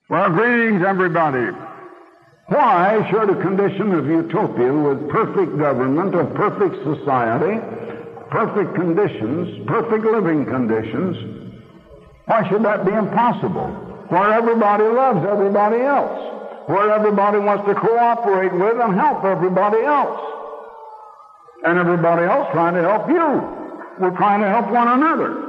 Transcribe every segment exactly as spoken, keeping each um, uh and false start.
Well, greetings, everybody. Why should a condition of utopia with perfect government, of perfect society, perfect conditions, perfect living conditions, why should that be impossible? Where everybody loves everybody else, where everybody wants to cooperate with and help everybody else, and everybody else trying to help you. We're trying to help one another.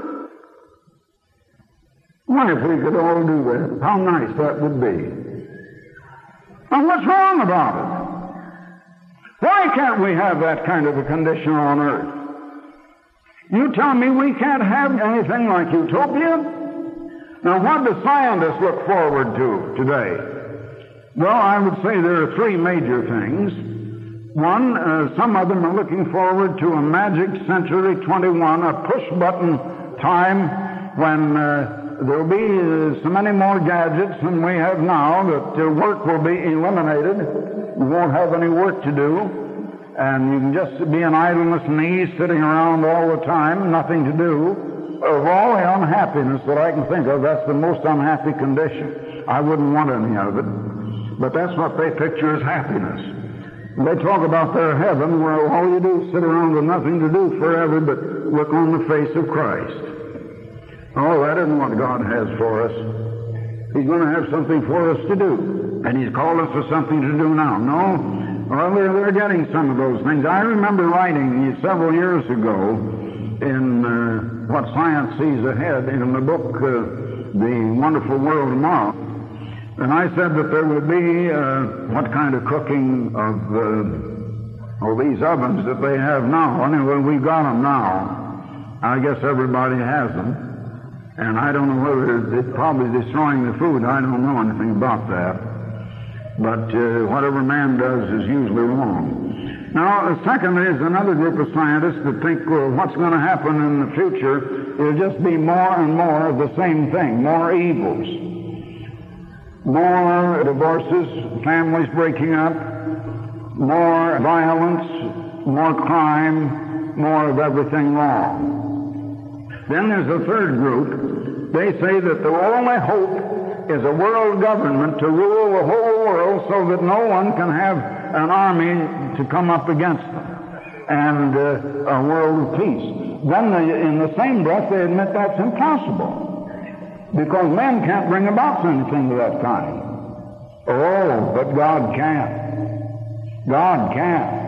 What if we could all do that? How nice that would be. And what's wrong about it? Why can't we have that kind of a condition on earth? You tell me we can't have anything like utopia? Now, what do scientists look forward to today? Well, I would say there are three major things. One, uh, some of them are looking forward to a magic century twenty-one, a push-button time when uh, there will be uh, so many more gadgets than we have now that uh, work will be eliminated. You won't have any work to do, and you can just be in idleness and ease, sitting around all the time, nothing to do. Of all the unhappiness that I can think of, that's the most unhappy condition. I wouldn't want any of it, but that's what they picture as happiness. They talk about their heaven where all you do is sit around with nothing to do forever but look on the face of Christ. Oh, that isn't what God has for us. He's going to have something for us to do. And He's called us for something to do now. No? Well, they're, they're getting some of those things. I remember writing several years ago in uh, What Science Sees Ahead in the book, uh, The Wonderful World Tomorrow. And I said that there would be uh, what kind of cooking of uh, oh, these ovens that they have now. Anyway, we've got them now. I guess everybody has them. And I don't know whether it's probably destroying the food. I don't know anything about that. But uh, whatever man does is usually wrong. Now, secondly, is another group of scientists that think well, what's going to happen in the future will just be more and more of the same thing, more evils. More divorces, families breaking up, more violence, more crime, more of everything wrong. Then there's a third group. They say that the only hope is a world government to rule the whole world so that no one can have an army to come up against them, and uh, a world of peace. Then they, in the same breath, they admit that's impossible, because men can't bring about anything of that kind. Oh, but God can. God can.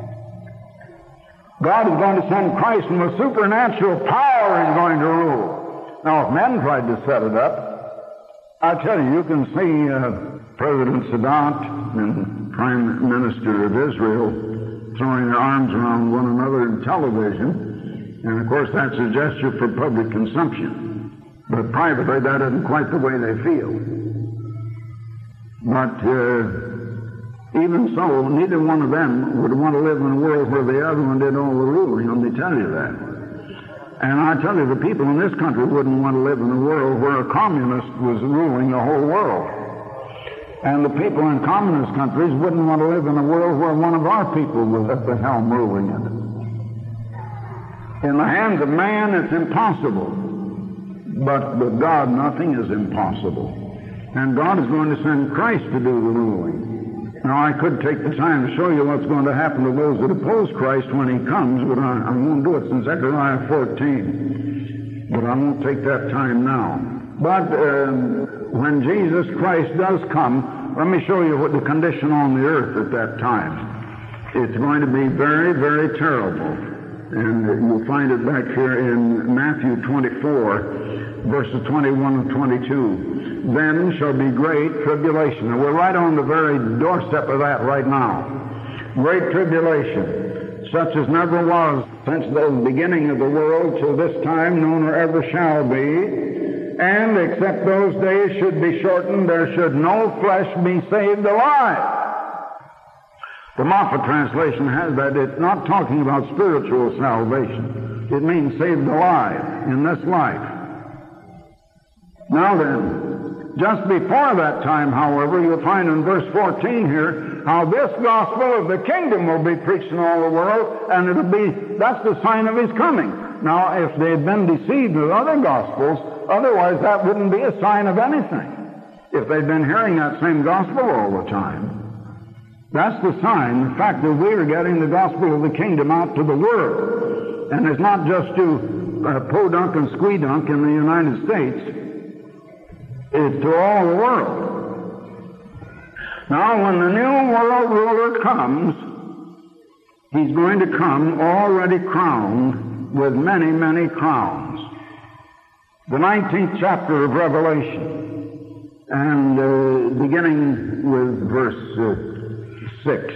God is going to send Christ, and with supernatural power is going to rule. Now, if men tried to set it up, I tell you, you can see uh, President Sadat and Prime Minister of Israel throwing their arms around one another in television, and of course that's a gesture for public consumption. But privately, that isn't quite the way they feel. But uh, even so, neither one of them would want to live in a world where the other one did all the ruling, let me tell you that. And I tell you, the people in this country wouldn't want to live in a world where a communist was ruling the whole world. And the people in communist countries wouldn't want to live in a world where one of our people was at the helm ruling it. In the hands of man, it's impossible. But with God, nothing is impossible. And God is going to send Christ to do the ruling. Now, I could take the time to show you what's going to happen to those that oppose Christ when He comes, but I, I won't do it in Zechariah fourteen. But I won't take that time now. But uh, when Jesus Christ does come, let me show you what the condition on the earth at that time. It's going to be very, very terrible. And uh, you'll find it back here in Matthew twenty-four, verses twenty-one and twenty-two. Then shall be great tribulation. And we're right on the very doorstep of that right now. Great tribulation, such as never was since the beginning of the world till this time, nor nor ever shall be. And except those days should be shortened, there should no flesh be saved alive. The Moffat translation has that. It's not talking about spiritual salvation. It means saved alive in this life. Now then, just before that time, however, you'll find in verse fourteen here how this gospel of the kingdom will be preached in all the world, and it'll be, that's the sign of His coming. Now, if they had been deceived with other gospels, otherwise that wouldn't be a sign of anything. if they'd been hearing that same gospel all the time. That's the sign, the fact that we are getting the gospel of the kingdom out to the world. And it's not just to uh, podunk and squeedunk in the United States. It's to all the world. Now, when the new world ruler comes, he's going to come already crowned with many, many crowns. The nineteenth chapter of Revelation, and uh, beginning with verse uh, six.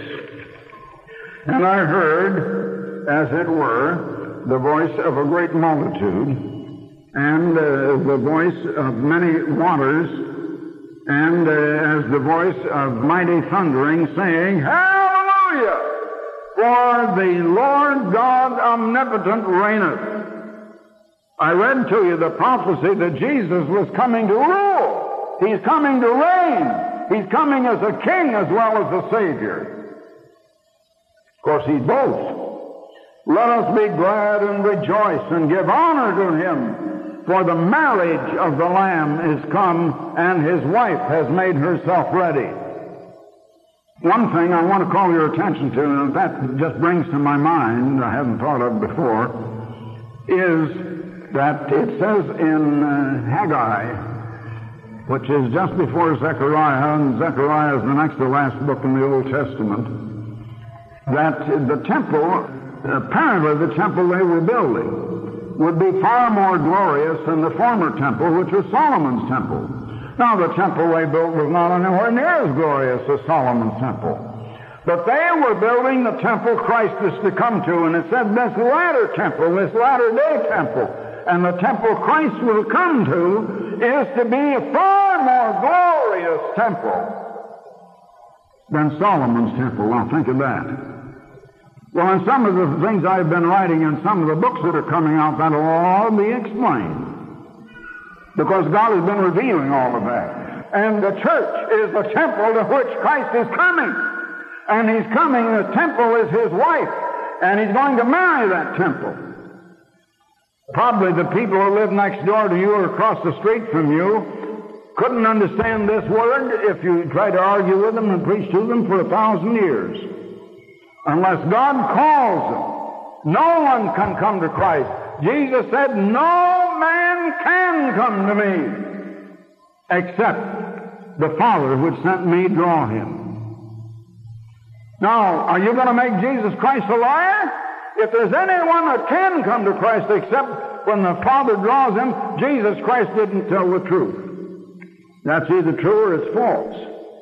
And I heard, as it were, the voice of a great multitude, and uh, the voice of many waters, and uh, as the voice of mighty thundering, saying, Hallelujah! For the Lord God omnipotent reigneth. I read to you the prophecy that Jesus was coming to rule. He's coming to reign. He's coming as a king as well as a savior. Of course, he's both. Let us be glad and rejoice and give honor to him, for the marriage of the Lamb is come, and his wife has made herself ready. One thing I want to call your attention to, and that just brings to my mind, I haven't thought of before, is that it says in uh, Haggai, which is just before Zechariah, and Zechariah is the next to last book in the Old Testament, that the temple, apparently the temple they were building, would be far more glorious than the former temple, which was Solomon's temple. Now, the temple they built was not anywhere near as glorious as Solomon's temple. But they were building the temple Christ is to come to, and it said this latter temple, this latter-day temple, and the temple Christ will come to is to be a far more glorious temple than Solomon's temple. Now, think of that. Well, in some of the things I've been writing and some of the books that are coming out, that'll all be explained. Because God has been revealing all of that. And the church is the temple to which Christ is coming. And he's coming, the temple is his wife. And he's going to marry that temple. Probably the people who live next door to you or across the street from you couldn't understand this word if you tried to argue with them and preach to them for a thousand years. Unless God calls them, no one can come to Christ. Jesus said, no man can come to me except the Father which sent me draw him. Now, are you going to make Jesus Christ a liar? If there's anyone that can come to Christ except when the Father draws him, Jesus Christ didn't tell the truth. That's either true or it's false.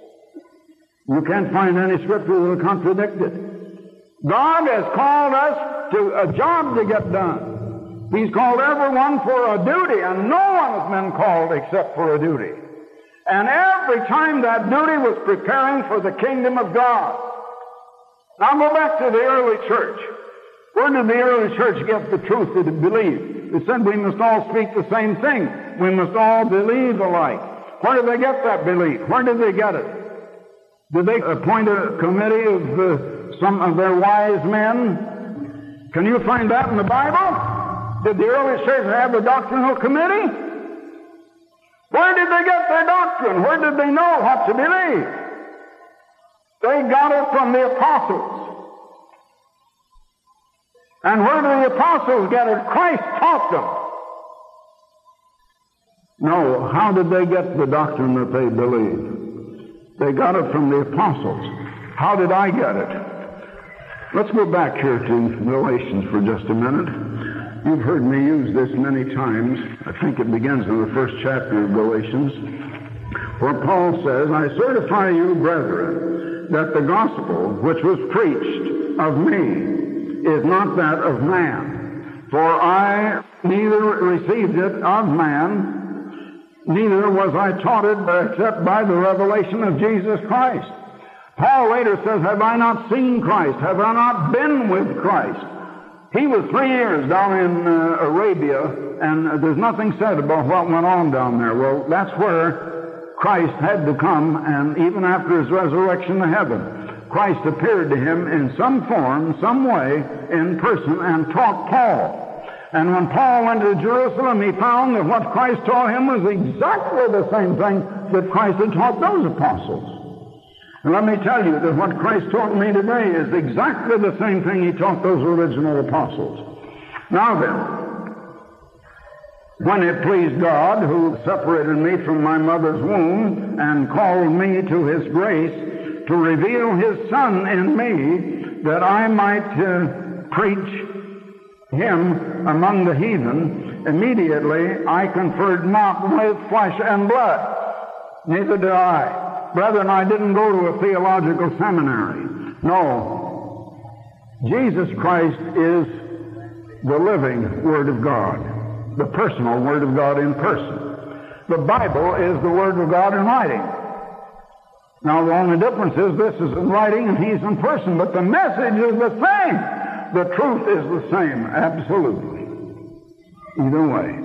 You can't find any scripture that will contradict it. God has called us to a job to get done. He's called everyone for a duty, and no one has been called except for a duty. And every time that duty was preparing for the kingdom of God. Now go back to the early church. Where did the early church get the truth that it believed? It said we must all speak the same thing. We must all believe alike. Where did they get that belief? Where did they get it? Did they appoint a committee of uh, some of their wise men? Can you find that in the Bible? Did the early church have a doctrinal committee? Where did they get their doctrine? Where did they know what to believe? They got it from the apostles. And where do the apostles get it? Christ taught them. No, how did they get the doctrine that they believed? They got it from the apostles. How did I get it? Let's go back here to Galatians for just a minute. You've heard me use this many times. I think it begins in the first chapter of Galatians, where Paul says, I certify you, brethren, that the gospel which was preached of me is not that of man. For I neither received it of man, neither was I taught it except by the revelation of Jesus Christ. Paul later says, have I not seen Christ? Have I not been with Christ? He was three years down in uh, Arabia, and uh, there's nothing said about what went on down there. Well, that's where Christ had to come, and even after his resurrection to heaven, Christ appeared to him in some form, some way, in person, and taught Paul. And when Paul went to Jerusalem, he found that what Christ taught him was exactly the same thing that Christ had taught those apostles. And let me tell you that what Christ taught me today is exactly the same thing he taught those original apostles. Now then, when it pleased God, who separated me from my mother's womb and called me to His grace, to reveal His Son in me, that I might uh, preach Him among the heathen, immediately I conferred not with flesh and blood. Neither did I. Brethren, I didn't go to a theological seminary. No. Jesus Christ is the living Word of God, the personal Word of God in person. The Bible is the Word of God in writing. Now, the only difference is this is in writing and He's in person, but the message is the same. The truth is the same, absolutely. Either way.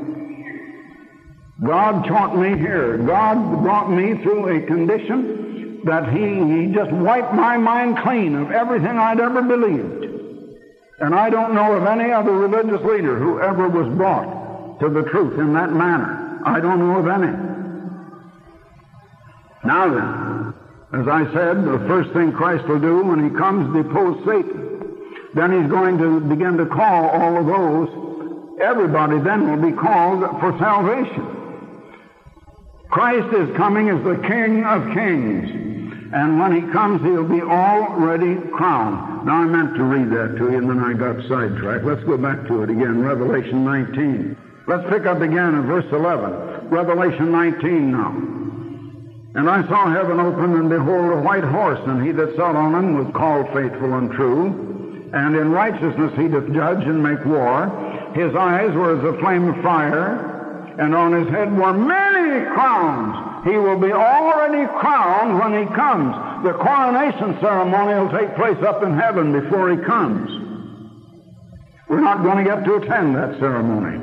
God taught me here. God brought me through a condition that He, he just wiped my mind clean of everything I'd ever believed. And I don't know of any other religious leader who ever was brought to the truth in that manner. I don't know of any. Now then, as I said, the first thing Christ will do when He comes, depose Satan. Then He's going to begin to call all of those. Everybody then will be called for salvation. Christ is coming as the King of Kings. And when He comes, He'll be already crowned. Now, I meant to read that to you, and then I got sidetracked. Let's go back to it again, Revelation nineteen. Let's pick up again in verse eleven. Revelation nineteen now. And I saw heaven open, and behold, a white horse, and he that sat on him was called Faithful and True. And in righteousness he doth judge and make war. His eyes were as a flame of fire, and on his head were many crowns. He will be already crowned when He comes. The coronation ceremony will take place up in heaven before He comes. We're not going to get to attend that ceremony.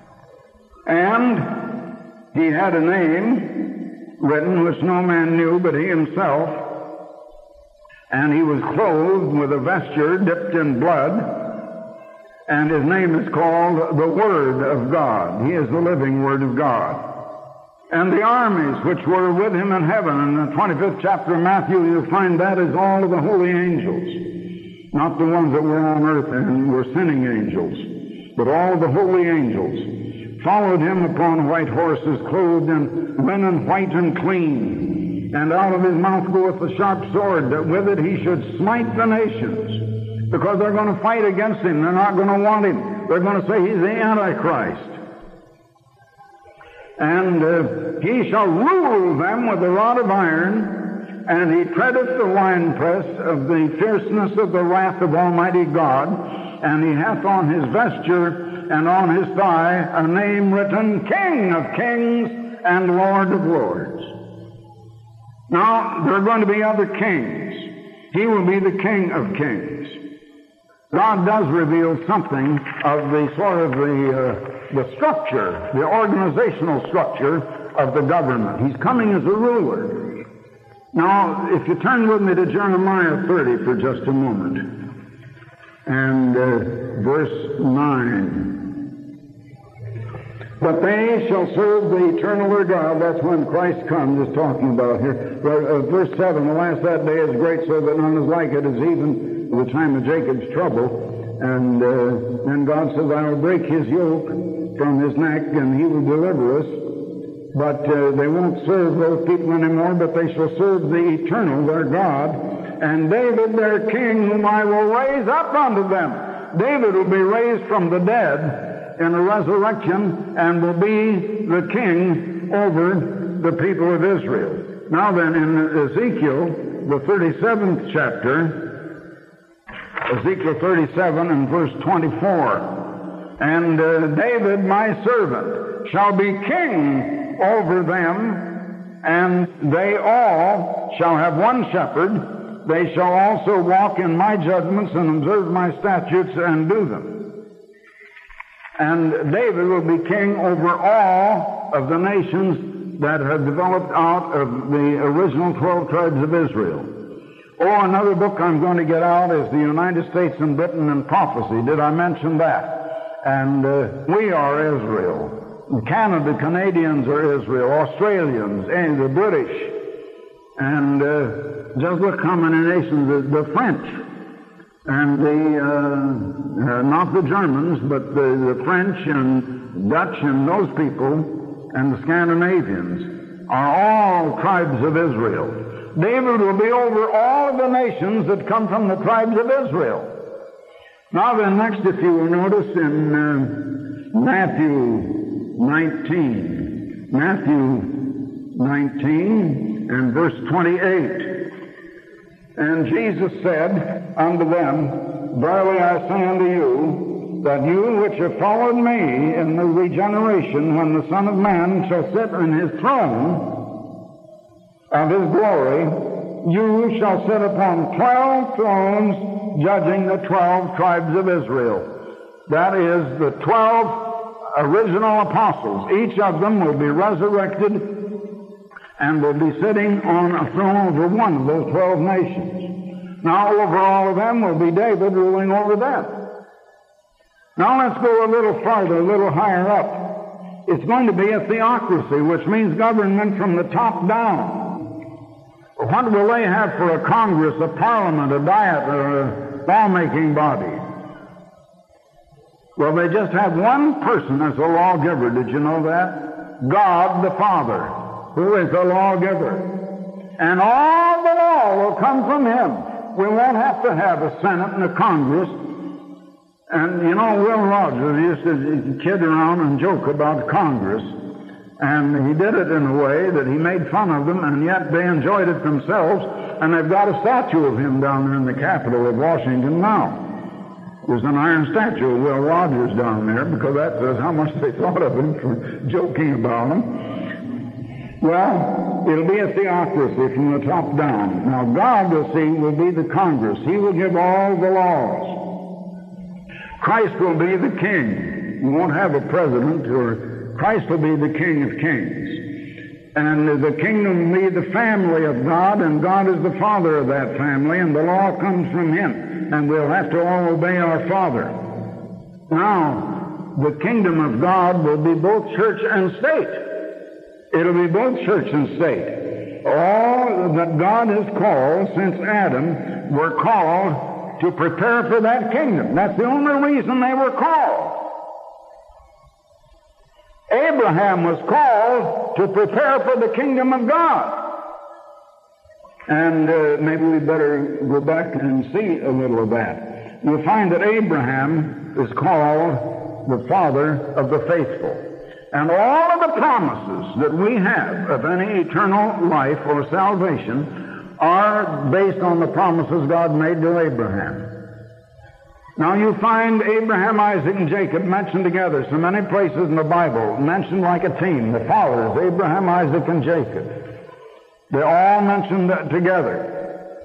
And He had a name written which no man knew but He Himself. And He was clothed with a vesture dipped in blood. And His name is called the Word of God. He is the living Word of God. And the armies which were with Him in heaven, in the twenty-fifth chapter of Matthew, you'll find that is all of the holy angels. Not the ones that were on earth and were sinning angels, but all the holy angels followed Him upon white horses, clothed in linen white and clean. And out of His mouth goeth a sharp sword, that with it He should smite the nations. Because they're going to fight against Him. They're not going to want Him. They're going to say He's the Antichrist. And uh, He shall rule them with a rod of iron, and He treadeth the winepress of the fierceness of the wrath of Almighty God. And He hath on His vesture and on His thigh a name written, King of Kings and Lord of Lords. Now, there are going to be other kings. He will be the King of Kings. God does reveal something of the sort of the, uh, the structure, the organizational structure of the government. He's coming as a ruler. Now, if you turn with me to Jeremiah thirty for just a moment, and uh, verse nine. But they shall serve the eternal their God. That's when Christ comes, is talking about here. Uh, verse seven, the last that day is great, so that none is like it, is even the time of Jacob's trouble. And uh, then God says, I will break his yoke from his neck, and he will deliver us. But uh, they won't serve those people anymore, but they shall serve the eternal, their God. And David, their king, whom I will raise up unto them. David will be raised from the dead in a resurrection, and will be the king over the people of Israel. Now then, in Ezekiel, the thirty-seventh chapter, Ezekiel thirty-seven and verse twenty-four, and uh, David, my servant, shall be king over them, and they all shall have one shepherd. They shall also walk in my judgments and observe my statutes and do them. And David will be king over all of the nations that have developed out of the original twelve tribes of Israel. Oh, another book I'm going to get out is the United States and Britain and Prophecy. Did I mention that? And uh, we are Israel. Canada, Canadians are Israel. Australians, and the British. And uh, just look how many nations, the, the French. And the, uh, uh, not the Germans, but the, the French and Dutch and those people and the Scandinavians are all tribes of Israel. David will be over all of the nations that come from the tribes of Israel. Now then, next, if you will notice in uh, Matthew nineteen, Matthew nineteen and verse twenty-eight. And Jesus said unto them, Verily I say unto you, that you which have followed me in the regeneration, when the Son of Man shall sit in his throne of his glory, you shall sit upon twelve thrones, judging the twelve tribes of Israel. That is, the twelve original apostles. Each of them will be resurrected and will be sitting on a throne over one of those twelve nations. Now, over all of them will be David ruling over them. Now, let's go a little farther, a little higher up. It's going to be a theocracy, which means government from the top down. What will they have for a Congress, a parliament, a diet, or a lawmaking body? Well, they just have one person as a lawgiver. Did you know that? God the Father, who is the lawgiver. And all the law will come from him. We won't have to have a Senate and a Congress. And, you know, Will Rogers used to kid around and joke about Congress. And he did it in a way that he made fun of them, and yet they enjoyed it themselves. And they've got a statue of him down there in the Capitol of Washington now. There's an iron statue of Will Rogers down there, because that says how much they thought of him for joking about him. Well, it'll be a theocracy from the top down. Now, God, we'll see, will be the Congress. He will give all the laws. Christ will be the king. We won't have a president, or Christ will be the King of Kings. And the kingdom will be the family of God, and God is the father of that family, and the law comes from him, and we'll have to all obey our Father. Now, the kingdom of God will be both church and state. It'll be both church and state. All that God has called since Adam were called to prepare for that kingdom. That's the only reason they were called. Abraham was called to prepare for the kingdom of God. And uh, maybe we better go back and see a little of that. You'll find that Abraham is called the father of the faithful. And all of the promises that we have of any eternal life or salvation are based on the promises God made to Abraham. Now you find Abraham, Isaac, and Jacob mentioned together so many places in the Bible, mentioned like a team. The fathers, Abraham, Isaac, and Jacob. They're all mentioned together.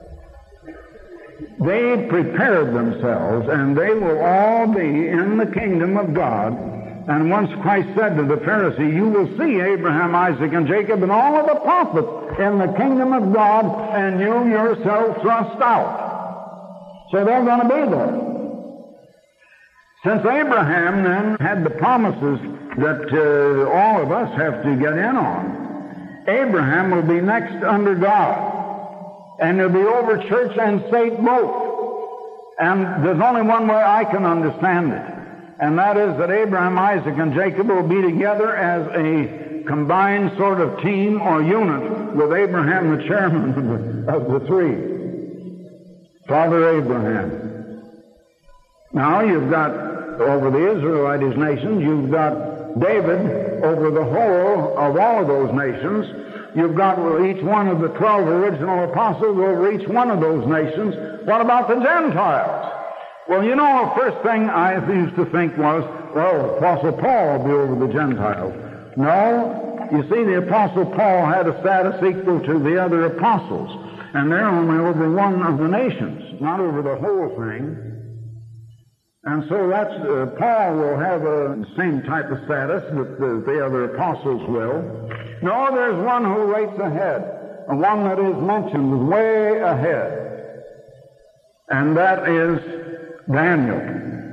They prepared themselves, and they will all be in the kingdom of God. And once Christ said to the Pharisee, you will see Abraham, Isaac, and Jacob, and all of the prophets in the kingdom of God, and you yourself thrust out. So they're going to be there. Since Abraham then had the promises that uh, all of us have to get in on, Abraham will be next under God, and he'll be over church and state both. And there's only one way I can understand it, and that is that Abraham, Isaac, and Jacob will be together as a combined sort of team or unit, with Abraham the chairman of the, of the three. Father Abraham. Now you've got, over the Israelite nations, you've got David over the whole of all of those nations. You've got each one of the twelve original apostles over each one of those nations. What about the Gentiles? Well, you know, the first thing I used to think was, well, Apostle Paul will be over the Gentiles. No, you see, the Apostle Paul had a status equal to the other apostles, and they're only over one of the nations, not over the whole thing. And so that's, uh, Paul will have the same type of status that the, the other apostles will. No, there's one who rates ahead, and one that is mentioned way ahead. And that is Daniel.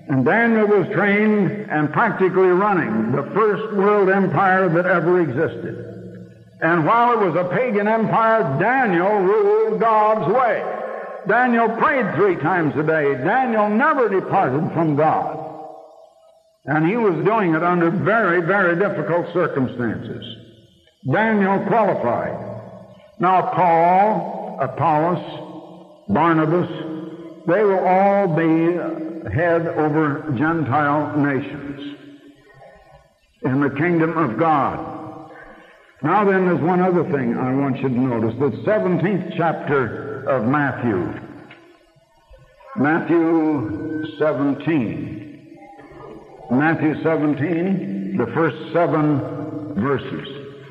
And Daniel was trained and practically running the first world empire that ever existed. And while it was a pagan empire, Daniel ruled God's way. Daniel prayed three times a day. Daniel never departed from God. And he was doing it under very, very difficult circumstances. Daniel qualified. Now Paul, Apollos, Barnabas, they will all be head over Gentile nations in the kingdom of God. Now then, there's one other thing I want you to notice. The seventeenth chapter of Matthew. Matthew seventeen. Matthew seventeen, the first seven verses.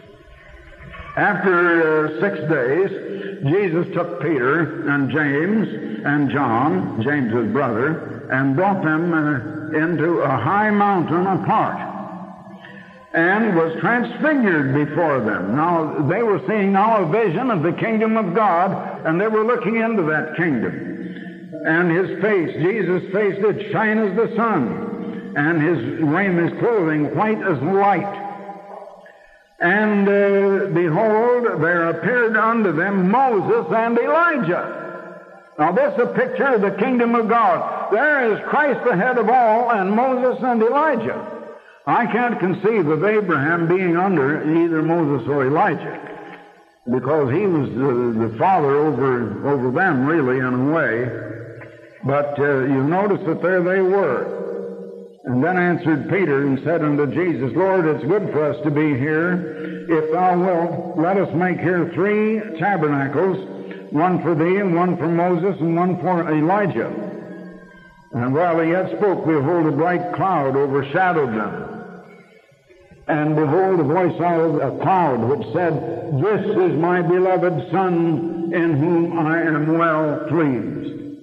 After uh, six days, Jesus took Peter and James and John, James's brother, and brought them uh, into a high mountain apart, and was transfigured before them. Now, they were seeing now a vision of the kingdom of God, and they were looking into that kingdom. And his face, Jesus' face, did shine as the sun, and his raiment, his clothing, white as light. And uh, behold, there appeared unto them Moses and Elijah. Now this is a picture of the kingdom of God. There is Christ the head of all, and Moses and Elijah. I can't conceive of Abraham being under either Moses or Elijah, because he was the, the father over, over them, really, in a way. But uh, you notice that there they were. And then answered Peter and said unto Jesus, Lord, it's good for us to be here. If thou wilt, let us make here three tabernacles, one for thee, and one for Moses, and one for Elijah. And while he yet spoke, behold, a bright cloud overshadowed them. And behold, a voice out of a cloud which said, This is my beloved Son, in whom I am well pleased.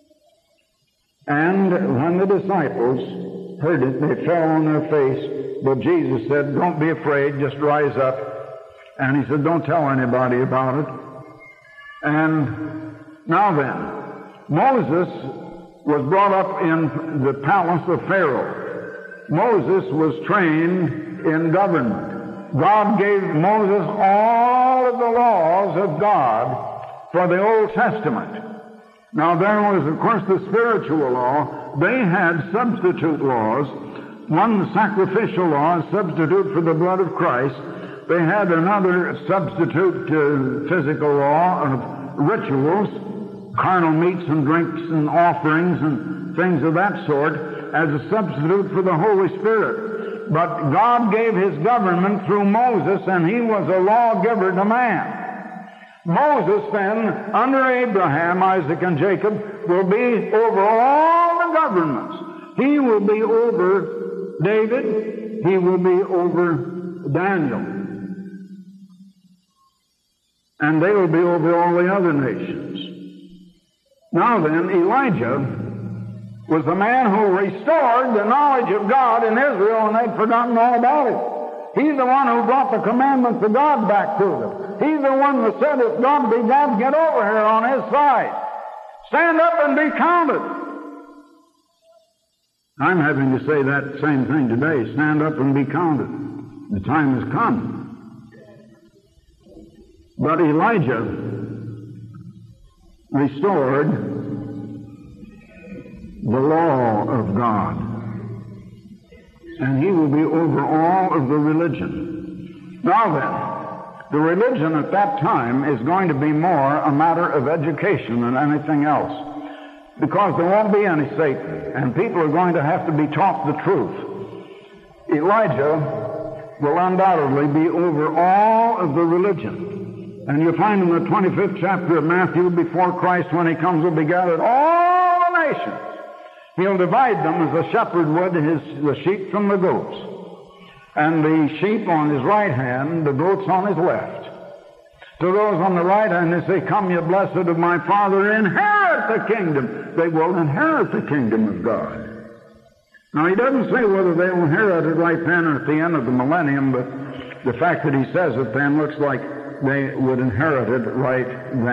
And when the disciples heard it, they fell on their face. But Jesus said, Don't be afraid, just rise up. And he said, Don't tell anybody about it. And now then, Moses was brought up in the palace of Pharaoh. Moses was trained in government. God gave Moses all of the laws of God for the Old Testament. Now there was, of course, the spiritual law. They had substitute laws. One, the sacrificial law, a substitute for the blood of Christ. They had another substitute uh, physical law of rituals, carnal meats and drinks and offerings and things of that sort, as a substitute for the Holy Spirit. But God gave his government through Moses, and he was a lawgiver to man. Moses then, under Abraham, Isaac, and Jacob, will be over all the governments. He will be over David. He will be over Daniel. And they will be over all the other nations. Now then, Elijah was the man who restored the knowledge of God in Israel, and they'd forgotten all about it. He's the one who brought the commandments of God back to them. He's the one that said, if God be God, get over here on his side. Stand up and be counted. I'm having to say that same thing today. Stand up and be counted. The time has come. But Elijah restored the law of God. And he will be over all of the religion. Now then, the religion at that time is going to be more a matter of education than anything else, because there won't be any Satan, and people are going to have to be taught the truth. Elijah will undoubtedly be over all of the religion. And you'll find in the twenty-fifth chapter of Matthew, before Christ, when he comes, will be gathered all the nations. He'll divide them as a shepherd would his, the sheep from the goats. And the sheep on his right hand, the goats on his left. To those on the right hand, they say, Come, ye blessed of my Father, inherit the kingdom. They will inherit the kingdom of God. Now, he doesn't say whether they will inherit it right then or at the end of the millennium, but the fact that he says it then looks like they would inherit it right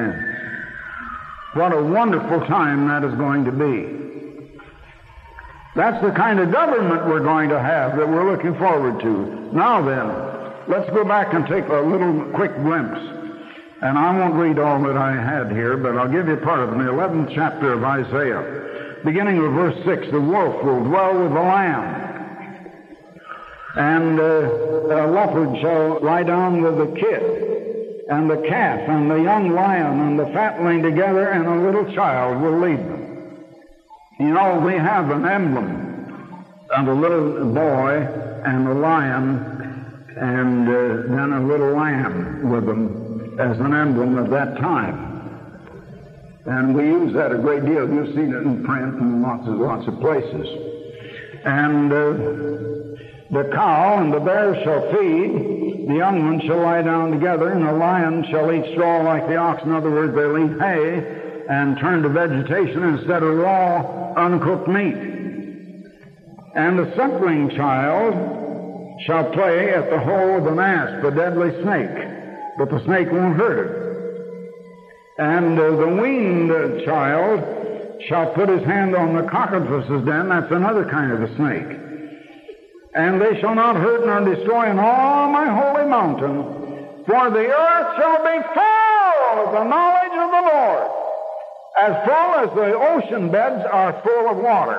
then. What a wonderful time that is going to be. That's the kind of government we're going to have that we're looking forward to. Now then, let's go back and take a little quick glimpse. And I won't read all that I had here, but I'll give you part of it. In the eleventh chapter of Isaiah, beginning with verse six, the wolf will dwell with the lamb, and uh, a leopard shall lie down with the kid, and the calf and the young lion and the fatling together, and a little child will lead them. You know, we have an emblem of a little boy and a lion, and uh, then a little lamb with them as an emblem of that time. And we use that a great deal. You've seen it in print in lots of, lots of places. And uh, the cow and the bear shall feed, the young ones shall lie down together, and the lion shall eat straw like the ox. In other words, they'll eat hay and turn to vegetation instead of raw, uncooked meat. And the suckling child shall play at the hole of an asp, a deadly snake, but the snake won't hurt it. And uh, the weaned uh, child shall put his hand on the cockatrice's den. That's another kind of a snake. And they shall not hurt nor destroy in all my holy mountain, for the earth shall be full of the knowledge of the Lord, as full as the ocean beds are full of water.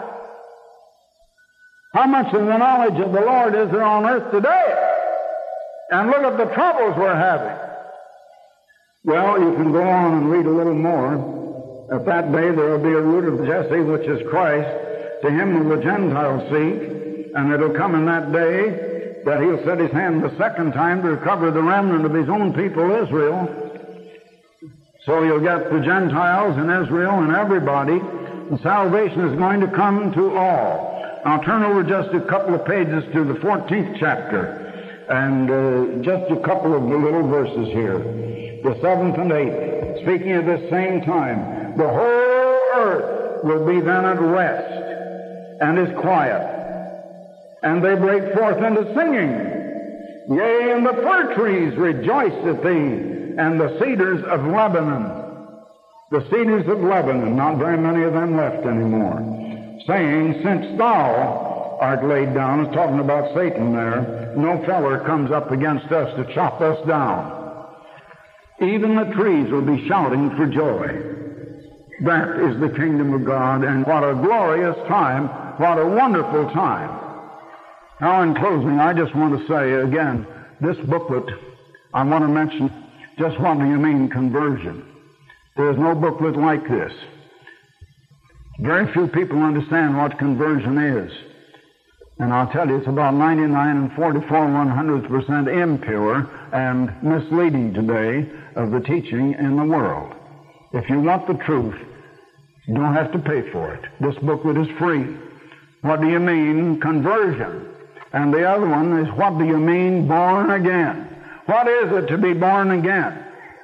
How much of the knowledge of the Lord is there on earth today? And look at the troubles we're having. Well, you can go on and read a little more. At that day there will be a root of Jesse, which is Christ. To him will the Gentiles seek. And it'll come in that day that he'll set his hand the second time to recover the remnant of his own people, Israel. So you'll get the Gentiles and Israel and everybody. And salvation is going to come to all. I'll turn over just a couple of pages to the fourteenth chapter. And uh, just a couple of the little verses here. The seventh and eighth, speaking of this same time, the whole earth will be then at rest and is quiet. And they break forth into singing. Yea, and the fir trees rejoice at thee, and the cedars of Lebanon. The cedars of Lebanon, not very many of them left anymore. Saying, since thou art laid down, it's talking about Satan there, no feller comes up against us to chop us down. Even the trees will be shouting for joy. That is the kingdom of God, and what a glorious time, what a wonderful time. Now, in closing, I just want to say again, this booklet, I want to mention just what do you mean conversion. There's no booklet like this. Very few people understand what conversion is. And I'll tell you, it's about ninety-nine and forty-four one hundredths percent impure and misleading today of the teaching in the world. If you want the truth, you don't have to pay for it. This booklet is free. What do you mean conversion? And the other one is, what do you mean born again? What is it to be born again?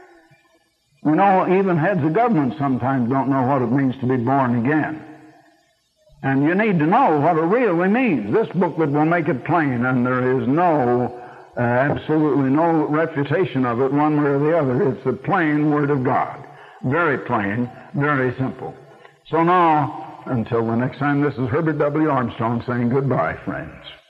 You know, even heads of government sometimes don't know what it means to be born again. And you need to know what it really means. This booklet will make it plain, and there is no, uh, absolutely no refutation of it one way or the other. It's the plain Word of God. Very plain, very simple. So now, until the next time, this is Herbert W. Armstrong saying goodbye, friends.